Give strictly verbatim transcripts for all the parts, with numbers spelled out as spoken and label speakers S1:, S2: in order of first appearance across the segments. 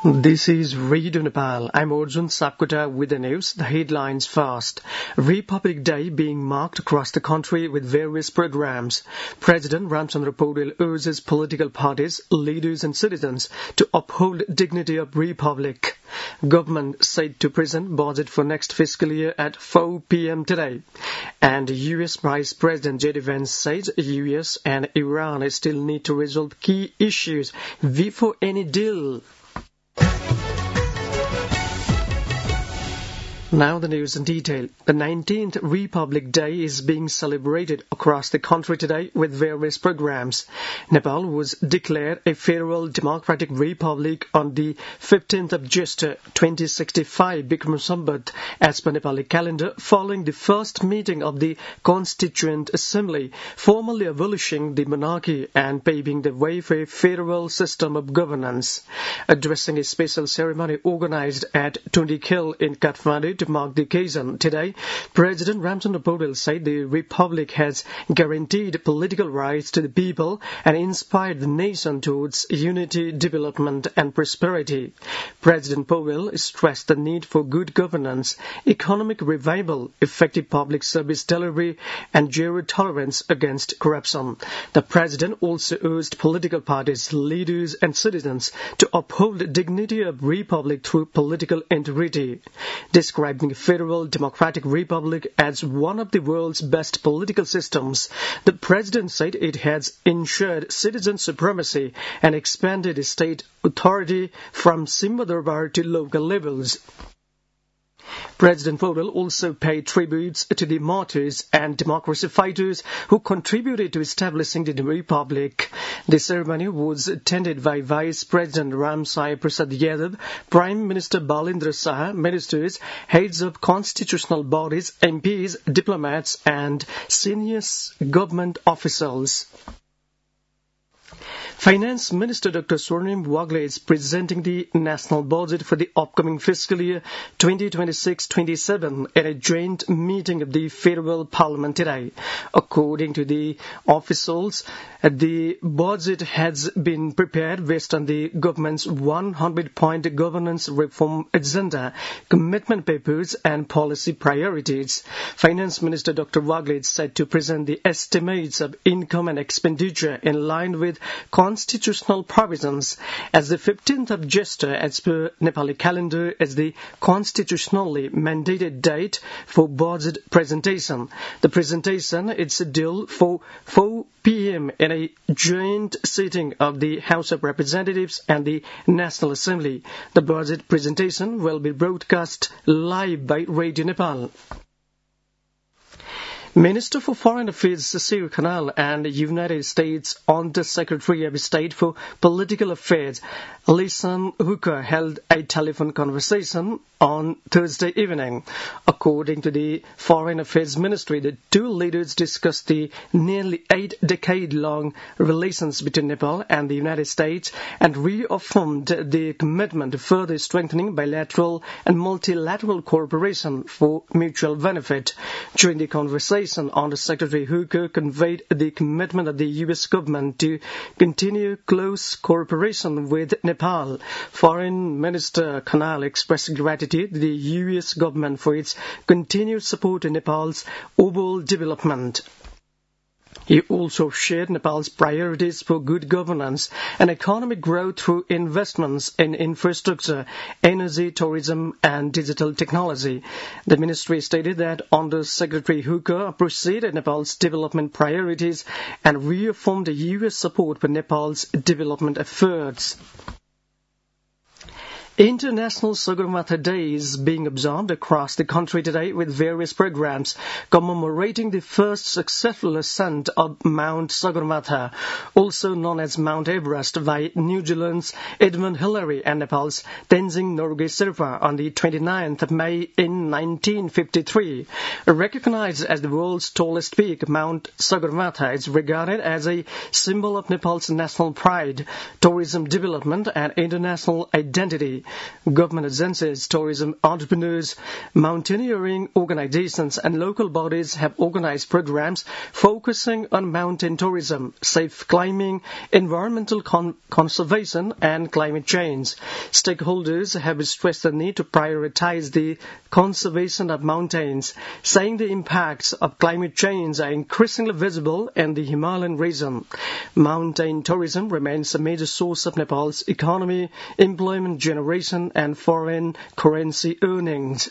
S1: This is Radio Nepal. I'm Arjun Sapkota with the news. The headlines first. Republic Day being marked across the country with various programs. President Ramchandra Paudel urges political parties, leaders and citizens to uphold dignity of Republic. Government said to present budget for next fiscal year at four p.m. today. And U S Vice President J D Vance says U S and Iran still need to resolve key issues before any deal. Now the news in detail. The nineteenth Republic Day is being celebrated across the country today with various programs. Nepal was declared a federal democratic republic on the fifteenth of Jesta twenty sixty-five Bikram Sambat as per Nepali calendar, following the first meeting of the Constituent Assembly, formally abolishing the monarchy and paving the way for a federal system of governance. Addressing a special ceremony organized at Tundikil in Kathmandu to mark the occasion today, President Ramchandra Paudel said the Republic has guaranteed political rights to the people and inspired the nation towards unity, development and prosperity. President Paudel stressed the need for good governance, economic revival, effective public service delivery and zero tolerance against corruption. The President also urged political parties, leaders and citizens to uphold the dignity of Republic through political integrity. Describing the Federal Democratic Republic as one of the world's best political systems, the President said it has ensured citizen supremacy and expanded state authority from Simha Darbar to local levels. President Paudel also paid tributes to the martyrs and democracy fighters who contributed to establishing the Republic. The ceremony was attended by Vice President Ramsai Prasad Yadav, Prime Minister Balendra Shah, ministers, heads of constitutional bodies, M Ps, diplomats and senior government officials. Finance Minister Doctor Swarnim Wagle is presenting the national budget for the upcoming fiscal year twenty twenty-six twenty-seven at a joint meeting of the Federal Parliament today. According to the officials, the budget has been prepared based on the government's one hundred point governance reform agenda, commitment papers and policy priorities. Finance Minister Doctor Wagle is said to present the estimates of income and expenditure in line with constitutional provisions as the fifteenth of Jesta as per Nepali calendar as the constitutionally mandated date for budget presentation. The presentation is scheduled for four p.m. in a joint sitting of the House of Representatives and the National Assembly. The budget presentation will be broadcast live by Radio Nepal. Minister for Foreign Affairs Cecile Khanal and United States Under Secretary of State for Political Affairs Alison Hooker held a telephone conversation on Thursday evening. According to the Foreign Affairs Ministry, the two leaders discussed the nearly eight-decade-long relations between Nepal and the United States and reaffirmed the commitment to further strengthening bilateral and multilateral cooperation for mutual benefit. During the conversation, Under Secretary Hooker conveyed the commitment of the U S government to continue close cooperation with Nepal. Foreign Minister Khanal expressed gratitude to the U S government for its continued support to Nepal's overall development. He also shared Nepal's priorities for good governance and economic growth through investments in infrastructure, energy, tourism and digital technology. The ministry stated that Under Secretary Hooker appreciated Nepal's development priorities and reaffirmed the U S support for Nepal's development efforts. International Sagarmatha Day is being observed across the country today with various programs commemorating the first successful ascent of Mount Sagarmatha, also known as Mount Everest, by New Zealand's Edmund Hillary and Nepal's Tenzing Norgay Sherpa on the twenty-ninth of May in nineteen fifty-three. Recognized as the world's tallest peak, Mount Sagarmatha is regarded as a symbol of Nepal's national pride, tourism development and international identity. Government agencies, tourism entrepreneurs, mountaineering organizations and local bodies have organized programs focusing on mountain tourism, safe climbing, environmental con- conservation and climate change. Stakeholders have stressed the need to prioritize the conservation of mountains, saying the impacts of climate change are increasingly visible in the Himalayan region. Mountain tourism remains a major source of Nepal's economy, employment generation and foreign currency earnings.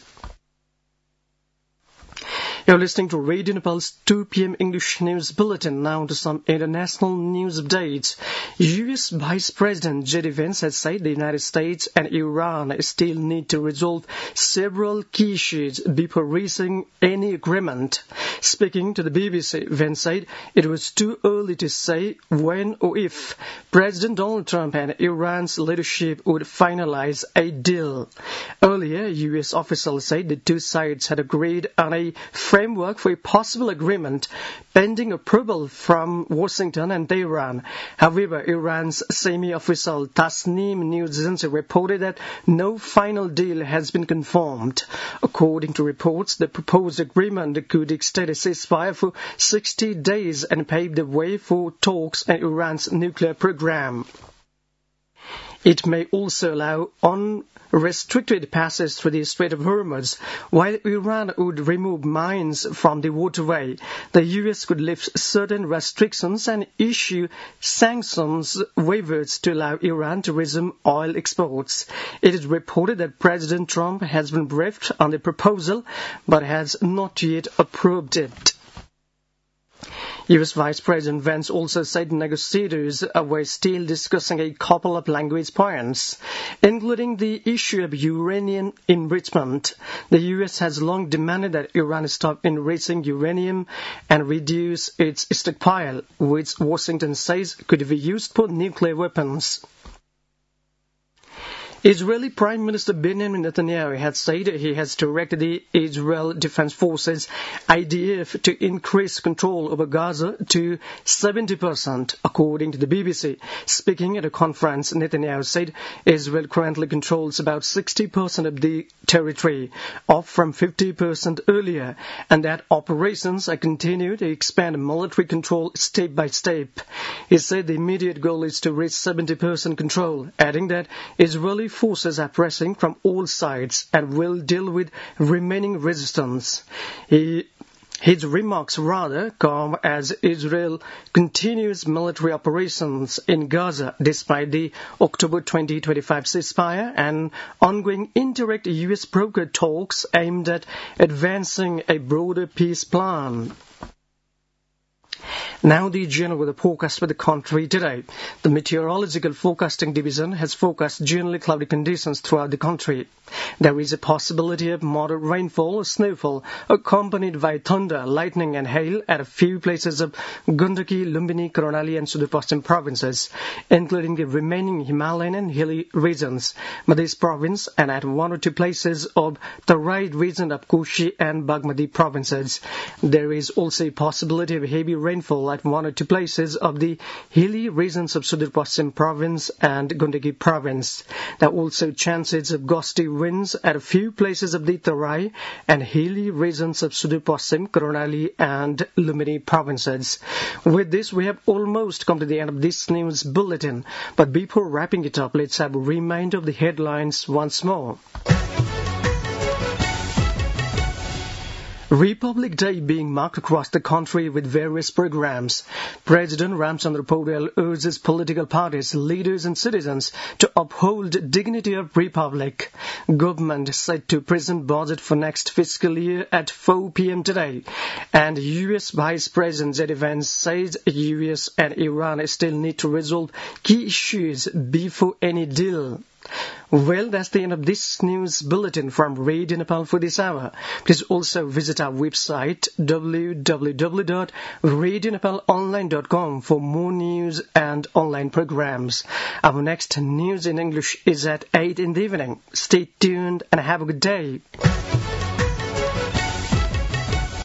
S1: You're listening to Radio Nepal's two p.m. English News Bulletin. Now to some international news updates. U S Vice President J D Vance has said the United States and Iran still need to resolve several key issues before reaching any agreement. Speaking to the B B C, Vance said it was too early to say when or if President Donald Trump and Iran's leadership would finalize a deal. Earlier, U S officials said the two sides had agreed on a framework for a possible agreement pending approval from Washington and Tehran. However, Iran's semi-official Tasnim news agency reported that no final deal has been confirmed. According to reports, the proposed agreement could extend a ceasefire for sixty days and pave the way for talks on Iran's nuclear program. It may also allow unrestricted passage through the Strait of Hormuz, while Iran would remove mines from the waterway. The U S could lift certain restrictions and issue sanctions waivers to allow Iran to resume oil exports. It is reported that President Trump has been briefed on the proposal, but has not yet approved it. U S Vice President Vance also said negotiators were still discussing a couple of language points, including the issue of uranium enrichment. The U S has long demanded that Iran stop enriching uranium and reduce its stockpile, which Washington says could be used for nuclear weapons. Israeli Prime Minister Benjamin Netanyahu has said he has directed the Israel Defense Forces I D F to increase control over Gaza to seventy percent, according to the B B C. Speaking at a conference, Netanyahu said Israel currently controls about sixty percent of the territory, up from fifty percent earlier, and that operations are continuing to expand military control step by step. He said the immediate goal is to reach seventy percent control, adding that Israeli forces are pressing from all sides and will deal with remaining resistance. He His remarks rather come as Israel continues military operations in Gaza despite the October twenty twenty-five ceasefire and ongoing indirect U S brokered talks aimed at advancing a broader peace plan. Now the general weather forecast for the country today. The Meteorological Forecasting Division has forecast generally cloudy conditions throughout the country. There is a possibility of moderate rainfall or snowfall accompanied by thunder, lightning and hail at a few places of Gandaki, Lumbini, Karnali and Sudurpashchim provinces, including the remaining Himalayan and hilly regions, Madhya province and at one or two places of the right region of Koshi and Bagmati provinces. There is also a possibility of heavy rainfall at one or two places of the hilly regions of Sudurpashchim province and Gandaki province. There are also chances of gusty winds at a few places of the Tarai and hilly regions of Sudurpashchim, Karnali and Lumbini provinces. With this, we have almost come to the end of this news bulletin. But before wrapping it up, let's have a reminder of the headlines once more. Republic Day being marked across the country with various programs. President Ramchandra Paudel urges political parties, leaders and citizens to uphold dignity of Republic. Government set to present budget for next fiscal year at four p.m. today. And U S Vice President J D Vance says U S and Iran still need to resolve key issues before any deal. Well, that's the end of this news bulletin from Radio Nepal for this hour. Please also visit our website w w w dot radio nepal online dot com for more news and online programs. Our next news in English is at eight in the evening. Stay tuned and have a good day.